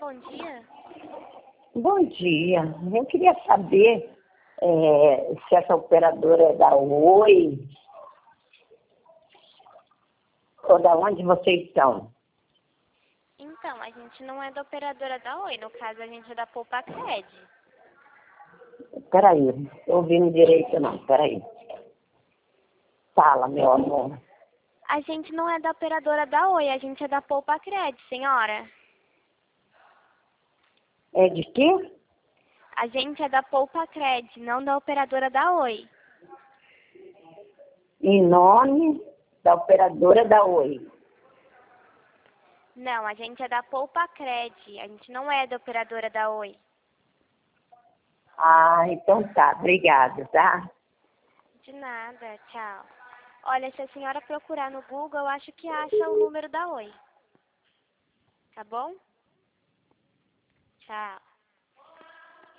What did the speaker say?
bom dia. Bom dia. Eu queria saber se essa operadora é da Oi ou da onde vocês estão. Então, a gente não é da operadora da Oi, no caso a gente é da Poupacred. Peraí, não estou ouvindo direito não, peraí. Fala, meu amor. A gente não é da operadora da Oi, a gente é da Poupacred, senhora. É de quê? A gente é da Poupacred, não da operadora da Oi. Em nome da operadora da Oi. Não, a gente é da Poupacred, a gente não é da operadora da Oi. Ah, então tá, obrigada, tá? De nada, tchau. Olha, se a senhora procurar no Google, eu acho que acha o número da Oi. Tá bom? Tchau.